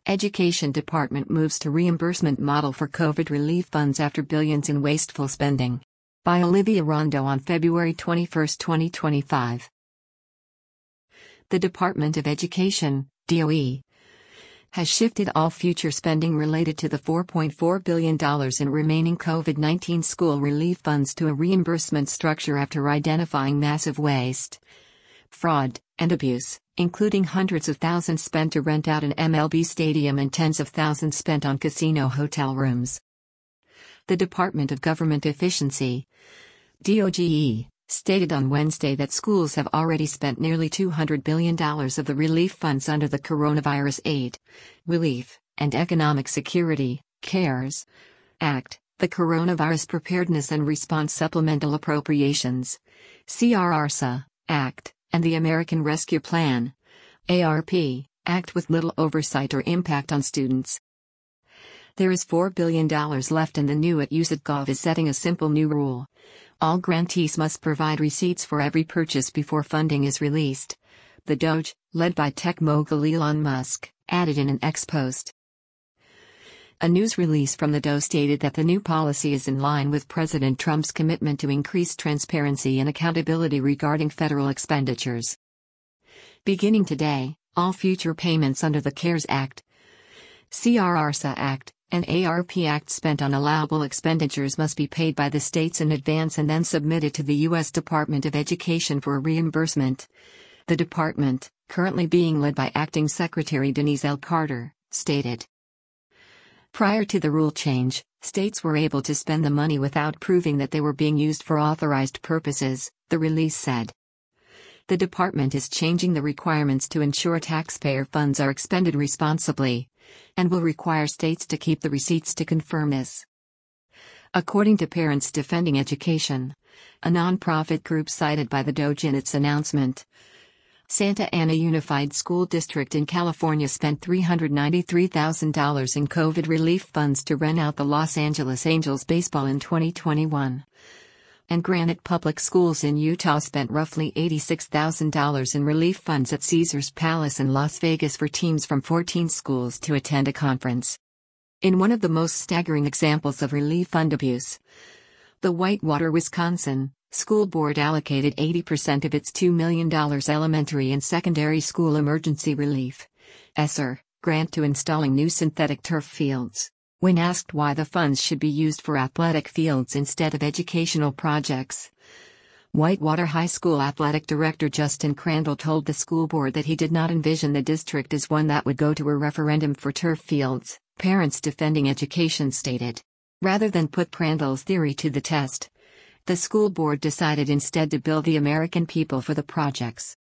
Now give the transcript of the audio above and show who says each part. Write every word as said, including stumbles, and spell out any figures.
Speaker 1: Education Department moves to reimbursement model for COVID relief funds after billions in wasteful spending. By Olivia Rondo on February twenty-first, twenty twenty-five. The Department of Education, D O E, has shifted all future spending related to the four point four billion dollars in remaining COVID nineteen school relief funds to a reimbursement structure after identifying massive waste, fraud, and abuse, including hundreds of thousands spent to rent out an M L B stadium and tens of thousands spent on casino hotel rooms. The Department of Government Efficiency, D O G E, stated on Wednesday that schools have already spent nearly two hundred billion dollars of the relief funds under the Coronavirus Aid, Relief, and Economic Security, CARES Act, the Coronavirus Preparedness and Response Supplemental Appropriations, C R R S A, Act, and the American Rescue Plan, A R P, Act with little oversight or impact on students. There is four billion dollars left, and the new at use dot gov is setting a simple new rule. All grantees must provide receipts for every purchase before funding is released. The Doge, led by tech mogul Elon Musk, added in an X post. A news release from the D O E stated that the new policy is in line with President Trump's commitment to increase transparency and accountability regarding federal expenditures. Beginning today, all future payments under the CARES Act, C R R S A Act, and A R P Act spent on allowable expenditures must be paid by the states in advance and then submitted to the U S Department of Education for reimbursement. The department, currently being led by Acting Secretary Denise L. Carter, stated. Prior to the rule change, states were able to spend the money without proving that they were being used for authorized purposes, the release said. The department is changing the requirements to ensure taxpayer funds are expended responsibly, and will require states to keep the receipts to confirm this. According to Parents Defending Education, a nonprofit group cited by the D O G in its announcement, Santa Ana Unified School District in California spent three hundred ninety-three thousand dollars in COVID relief funds to rent out the Los Angeles Angels baseball in twenty twenty-one. And Granite Public Schools in Utah spent roughly eighty-six thousand dollars in relief funds at Caesars Palace in Las Vegas for teams from fourteen schools to attend a conference. In one of the most staggering examples of relief fund abuse, the Whitewater, Wisconsin, school board allocated eighty percent of its two million dollars elementary and secondary school emergency relief (E S S E R) grant to installing new synthetic turf fields. When asked why the funds should be used for athletic fields instead of educational projects, Whitewater High School Athletic Director Justin Crandall told the school board that he did not envision the district as one that would go to a referendum for turf fields, Parents Defending Education stated. Rather than put Crandall's theory to the test, the school board decided instead to bill the American people for the projects.